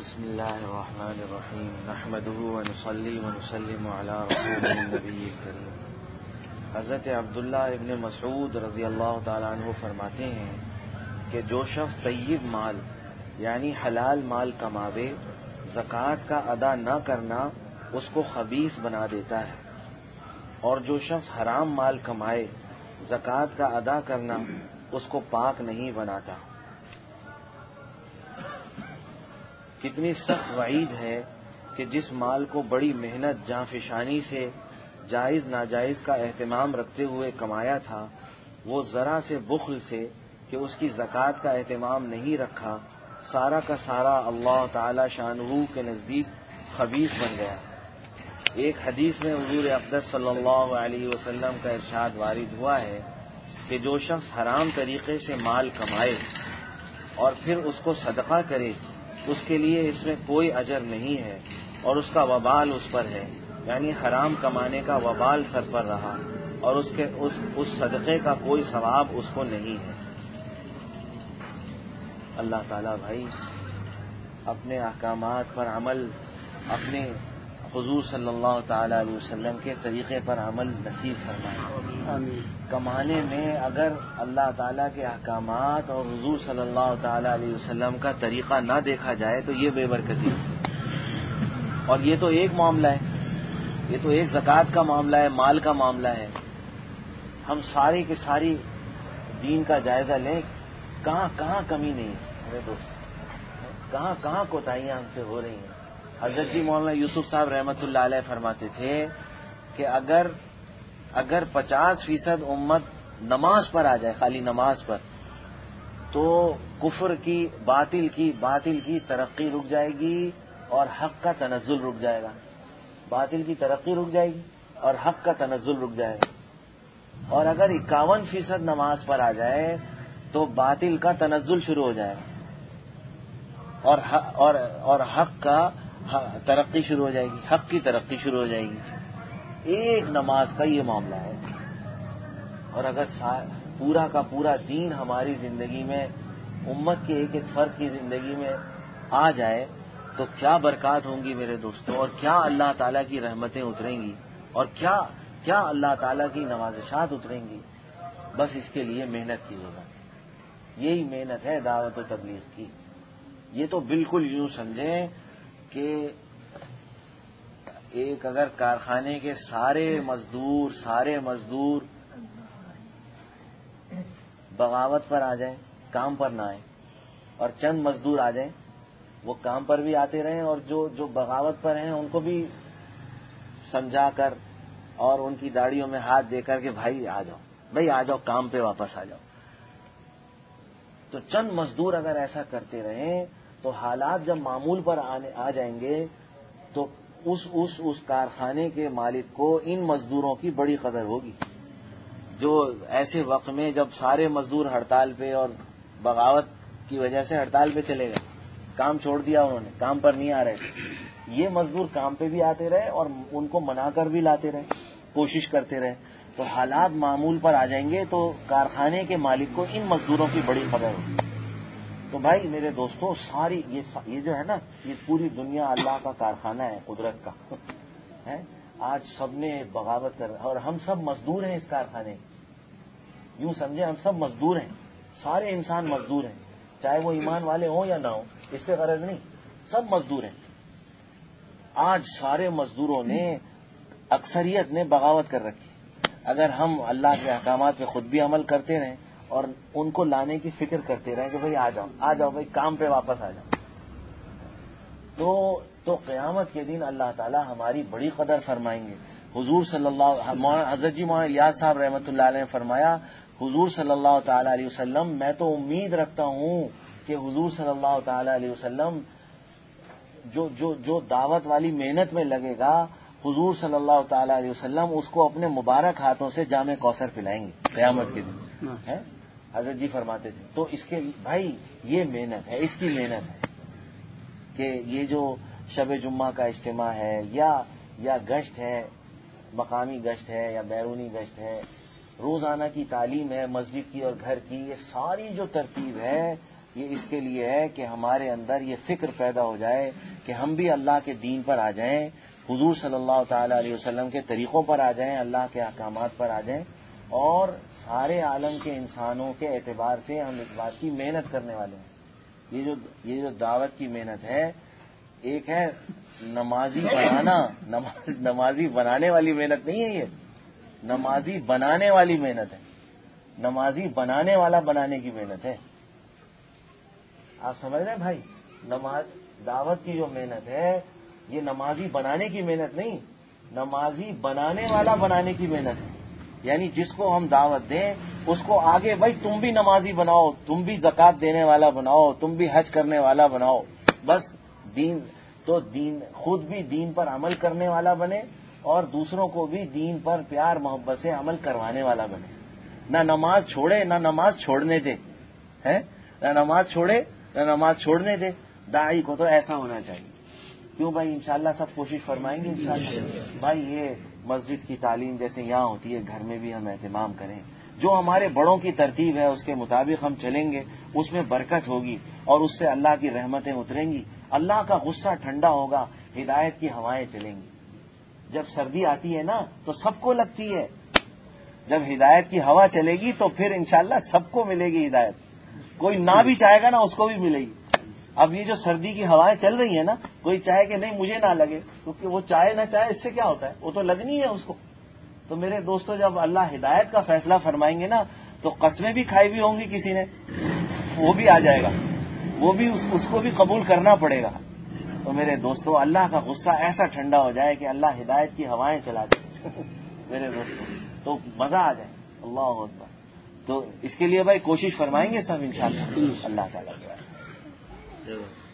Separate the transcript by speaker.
Speaker 1: بسم اللہ الرحمن الرحیم نحمده ونصلی ونسلم علی رسول النبی الکریم۔ حضرت عبداللہ ابن مسعود رضی اللہ تعالیٰ عنہ فرماتے ہیں کہ جو شخص طیب مال یعنی حلال مال کماوے، زکوٰۃ کا ادا نہ کرنا اس کو خبیث بنا دیتا ہے، اور جو شخص حرام مال کمائے، زکوٰۃ کا ادا کرنا اس کو پاک نہیں بناتا۔ کتنی سخت وعید ہے کہ جس مال کو بڑی محنت جانفشانی سے جائز ناجائز کا اہتمام رکھتے ہوئے کمایا تھا، وہ ذرا سے بخل سے کہ اس کی زکوٰۃ کا اہتمام نہیں رکھا، سارا کا سارا اللہ تعالی شانہ کے نزدیک خبیث بن گیا۔ ایک حدیث میں حضور اقدس صلی اللہ علیہ وسلم کا ارشاد وارد ہوا ہے کہ جو شخص حرام طریقے سے مال کمائے اور پھر اس کو صدقہ کرے، اس کے لیے اس میں کوئی اجر نہیں ہے اور اس کا وبال اس پر ہے، یعنی حرام کمانے کا وبال سر پر رہا اور اس صدقے کا کوئی ثواب اس کو نہیں ہے۔ اللہ تعالیٰ بھائی اپنے احکامات پر عمل، اپنے حضور صلی اللہ تعالی علیہ وسلم کے طریقے پر عمل نصیب فرمائے۔ کمانے میں اگر اللہ تعالیٰ کے احکامات اور حضور صلی اللہ تعالی علیہ وسلم کا طریقہ نہ دیکھا جائے تو یہ بے برکتی ہے۔ اور یہ تو ایک معاملہ ہے، یہ تو ایک زکوٰۃ کا معاملہ ہے، مال کا معاملہ ہے۔ ہم ساری کی ساری دین کا جائزہ لیں، کہاں کہاں کمی نہیں ہے میرے دوست، کہاں کہاں کوتاہیاں ہم سے ہو رہی ہیں۔ حضرت جی مولانا یوسف صاحب رحمۃ اللہ علیہ فرماتے تھے کہ اگر 50% امت نماز پر آ جائے، خالی نماز پر، تو کفر کی باطل کی ترقی رک جائے گی اور حق کا تنزل رک جائے گا۔ باطل کی ترقی رک جائے گی اور حق کا تنزل رک جائے گا۔ اور اگر 51% نماز پر آ جائے تو باطل کا تنزل شروع ہو جائے گا اور حق کا ترقی شروع ہو جائے گی، حق کی ترقی شروع ہو جائے گی۔ ایک نماز کا یہ معاملہ ہے، اور اگر پورا کا پورا دین ہماری زندگی میں، امت کے ایک ایک فرد کی زندگی میں آ جائے تو کیا برکات ہوں گی میرے دوستوں، اور کیا اللہ تعالیٰ کی رحمتیں اتریں گی، اور کیا اللہ تعالیٰ کی نوازشات اتریں گی۔ بس اس کے لیے محنت کی ضرورت ہے، یہی محنت ہے دعوت و تبلیغ کی۔ یہ تو بالکل یوں سمجھیں کہ ایک اگر کارخانے کے سارے مزدور بغاوت پر آ جائیں، کام پر نہ آئیں، اور چند مزدور آ جائیں، وہ کام پر بھی آتے رہیں، اور جو بغاوت پر ہیں ان کو بھی سمجھا کر اور ان کی داڑھیوں میں ہاتھ دے کر کہ بھائی آ جاؤ کام پہ واپس آ جاؤ، تو چند مزدور اگر ایسا کرتے رہیں تو حالات جب معمول پر آ جائیں گے تو اس کارخانے کے مالک کو ان مزدوروں کی بڑی قدر ہوگی، جو ایسے وقت میں جب سارے مزدور ہڑتال پہ اور بغاوت کی وجہ سے ہڑتال پہ چلے گئے، کام چھوڑ دیا انہوں نے، کام پر نہیں آ رہے تھے، یہ مزدور کام پہ بھی آتے رہے اور ان کو منا کر بھی لاتے رہے، کوشش کرتے رہے، تو حالات معمول پر آ جائیں گے تو کارخانے کے مالک کو ان مزدوروں کی بڑی قدر ہوگی۔ تو بھائی میرے دوستوں، ساری یہ جو ہے نا، یہ پوری دنیا اللہ کا کارخانہ ہے، قدرت کا ہے۔ آج سب نے بغاوت کر، اور ہم سب مزدور ہیں اس کارخانے، یوں سمجھے ہم سب مزدور ہیں، سارے انسان مزدور ہیں، چاہے وہ ایمان والے ہوں یا نہ ہوں، اس سے غرض نہیں، سب مزدور ہیں۔ آج سارے مزدوروں نے، اکثریت نے بغاوت کر رکھی۔ اگر ہم اللہ کے احکامات پہ خود بھی عمل کرتے رہیں اور ان کو لانے کی فکر کرتے رہیں کہ بھئی آ جاؤ بھئی کام پہ واپس آ جاؤ، تو قیامت کے دن اللہ تعالی ہماری بڑی قدر فرمائیں گے۔ حضور صلی اللہ حضرت جی مولانا الیاس صاحب رحمۃ اللہ علیہ نے فرمایا، حضور صلی اللہ تعالی علیہ وسلم، میں تو امید رکھتا ہوں کہ حضور صلی اللہ تعالی علیہ وسلم جو دعوت والی محنت میں لگے گا، حضور صلی اللہ تعالی علیہ وسلم اس کو اپنے مبارک ہاتھوں سے جام کوثر پلائیں گے قیامت کے دن، حضرت جی فرماتے تھے۔ تو اس کے بھائی یہ محنت ہے، اس کی محنت ہے کہ یہ جو شب جمعہ کا اجتماع ہے یا گشت ہے، مقامی گشت ہے یا بیرونی گشت ہے، روزانہ کی تعلیم ہے مسجد کی اور گھر کی، یہ ساری جو ترتیب ہے یہ اس کے لیے ہے کہ ہمارے اندر یہ فکر پیدا ہو جائے کہ ہم بھی اللہ کے دین پر آ جائیں، حضور صلی اللہ تعالی علیہ وسلم کے طریقوں پر آ جائیں، اللہ کے احکامات پر آ جائیں، اور سارے عالم کے انسانوں کے اعتبار سے ہم اس بات کی محنت کرنے والے ہیں۔ یہ جو دعوت کی محنت ہے، ایک ہے نمازی بنانا، نمازی بنانے والی محنت نہیں ہے، یہ نمازی بنانے والی محنت ہے، نمازی بنانے والا بنانے کی محنت ہے۔ آپ سمجھ رہے ہیں بھائی؟ دعوت کی جو محنت ہے یہ نمازی بنانے کی محنت نہیں، نمازی بنانے والا بنانے کی محنت ہے۔ یعنی جس کو ہم دعوت دیں اس کو آگے بھائی تم بھی نمازی بناؤ، تم بھی زکوٰۃ دینے والا بناؤ، تم بھی حج کرنے والا بناؤ، بس دین خود بھی دین پر عمل کرنے والا بنے اور دوسروں کو بھی دین پر پیار محبت سے عمل کروانے والا بنے، نہ نماز چھوڑے نہ نماز چھوڑنے دے، نہ نماز چھوڑے نہ نماز چھوڑنے دے۔ داعی کو تو ایسا ہونا چاہیے۔ کیوں بھائی؟ انشاءاللہ سب کوشش فرمائیں گے انشاءاللہ۔ بھائی یہ مسجد کی تعلیم جیسے یہاں ہوتی ہے، گھر میں بھی ہم اہتمام کریں، جو ہمارے بڑوں کی ترتیب ہے اس کے مطابق ہم چلیں گے، اس میں برکت ہوگی اور اس سے اللہ کی رحمتیں اتریں گی، اللہ کا غصہ ٹھنڈا ہوگا، ہدایت کی ہوائیں چلیں گی۔ جب سردی آتی ہے نا تو سب کو لگتی ہے، جب ہدایت کی ہوا چلے گی تو پھر انشاءاللہ سب کو ملے گی ہدایت، کوئی نہ بھی چاہے گا نا اس کو بھی ملے گی۔ اب یہ جو سردی کی ہوائیں چل رہی ہیں نا، کوئی چاہے کہ نہیں مجھے نہ لگے، کیونکہ وہ چاہے نہ چاہے اس سے کیا ہوتا ہے، وہ تو لگنی ہے اس کو۔ تو میرے دوستو جب اللہ ہدایت کا فیصلہ فرمائیں گے نا تو قسمیں بھی کھائی بھی ہوں گی کسی نے، وہ بھی آ جائے گا، وہ بھی اس کو بھی قبول کرنا پڑے گا۔ تو میرے دوستو اللہ کا غصہ ایسا ٹھنڈا ہو جائے کہ اللہ ہدایت کی ہوائیں چلا دے میرے دوستو، تو مزہ آ جائے۔ اللہ اکبر۔ تو اس کے لیے بھائی کوشش فرمائیں گے سب انشاءاللہ، اللہ تعالیٰ کے